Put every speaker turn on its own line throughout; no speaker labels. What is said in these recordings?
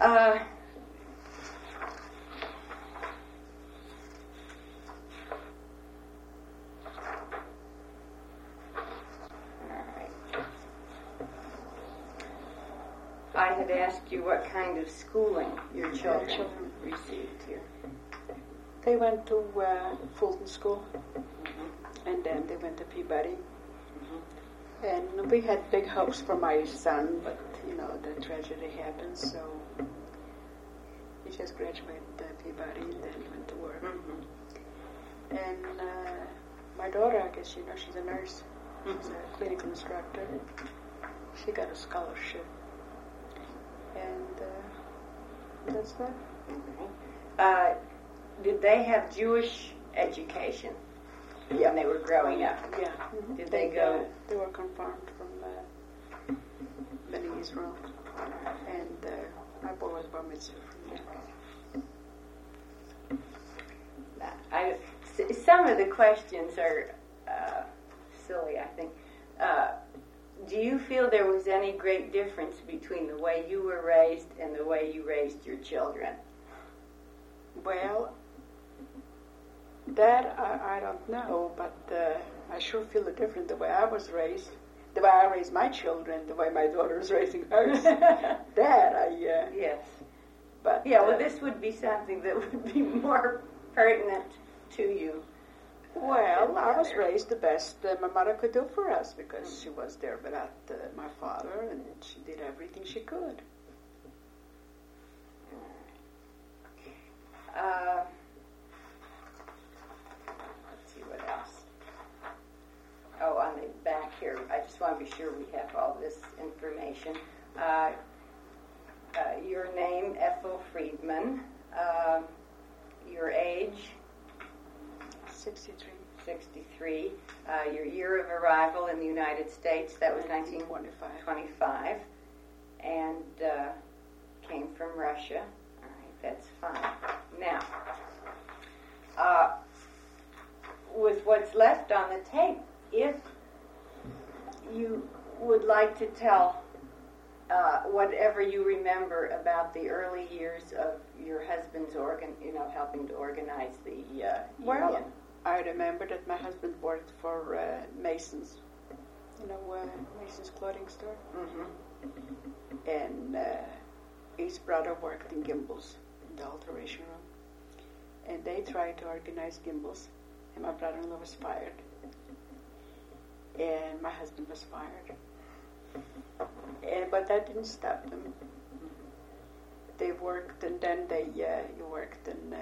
I had asked you what kind of schooling your children received here.
They went to Fulton School, and then they went to Peabody. And we had big hopes for my son, but, the tragedy happened, so he just graduated Peabody and then went to work. And my daughter, I guess she's a nurse. She's a clinical instructor. She got a scholarship. And that's that.
Did they have Jewish education when they were growing up?
Yeah.
Did they go?
They were confirmed from Bnei Israel, and my boy was bar mitzvah from there.
Some of the questions are silly, I think. Do you feel there was any great difference between the way you were raised and the way you raised your children?
Well, that I don't know, but I sure feel it different the way I was raised, the way I raised my children, the way my daughter is raising hers.
Yes.
But
well, this would be something that would be more pertinent to you.
Well, I was raised the best my mother could do for us because she was there without my father, and she did everything she could.
Let's see what else. Oh, on the back here, I just want to be sure we have all this information. Your name, Ethel Friedman. Your age?
63.
63. Your year of arrival in the United States, that was 1925. And came from Russia. All right, that's fine. Now, with what's left on the tape, if you would like to tell whatever you remember about the early years of your husband's helping to organize the union.
I remember that my husband worked for Mason's, Mason's clothing store. And his brother worked in Gimbel's, in the alteration room. And they tried to organize Gimbel's, and my brother-in-law was fired. And my husband was fired. But that didn't stop them. They worked, and then they worked in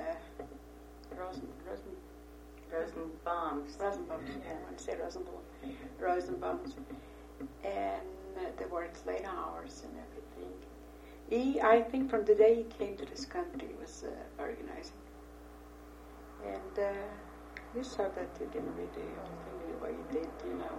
Rosenbaum's.
I want to say Rosenbaum's. And they worked late hours and everything. I think from the day he came to this country, he was organizing. And you saw that he didn't read the whole thing the way he did,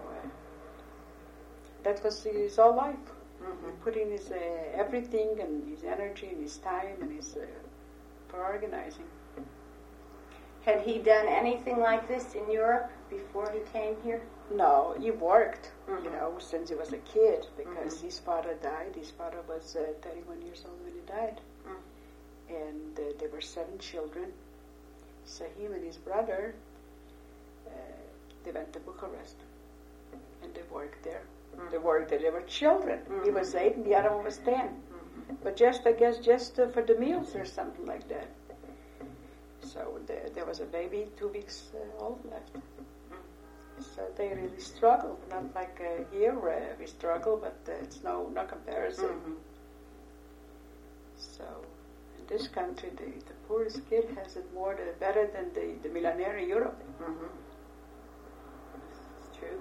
That was his whole life. He put in his everything and his energy and his time and his for organizing.
Had he done anything like this in Europe before he came here?
No, he worked, since he was a kid, because his father died. His father was 31 years old when he died. And there were 7 children. So him and his brother, they went to Bucharest. And they worked there. They worked there. They were children. He was 8 and the other one was 10. But just for the meals or something like that. So there was a baby 2 weeks old left. So they really struggled. Not like here we struggle, but it's no comparison. So in this country, the poorest kid has it better than the millionaire in Europe.
It's true.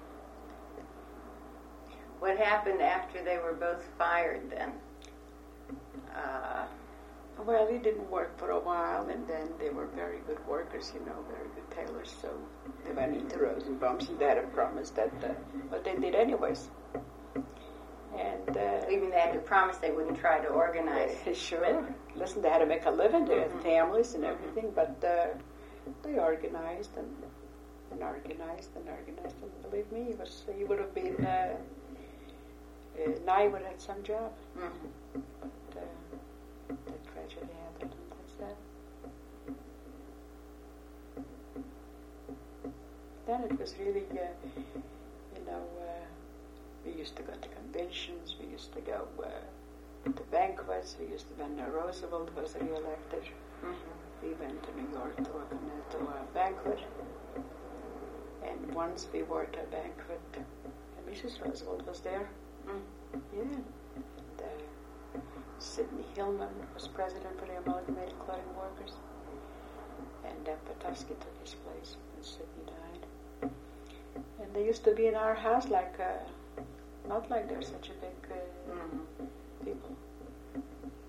What happened after they were both fired then?
Well, he didn't work for a while, and then they were very good workers, very good tailors, so they went into Rosenbaum's, and they had a promise that, but they did anyways. And
even they had to promise they wouldn't try to organize.
Sure. Listen, they had to make a living, they had families and everything, but they organized and organized, and believe me, he would have been, now he would have had some job. But that tragedy happened, and that's that. Then it was really, we used to go to conventions, we used to go to banquets, when Roosevelt was re-elected, we went to New York to a banquet. And once we were at a banquet, and Mrs. Roosevelt was there. Yeah. Sidney Hillman was president for the Amalgamated Clothing Workers. And Petoskey took his place when Sidney died. And they used to be in our house like, not like they're such a big people.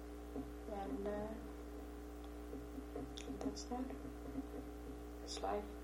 And that's that. It's life.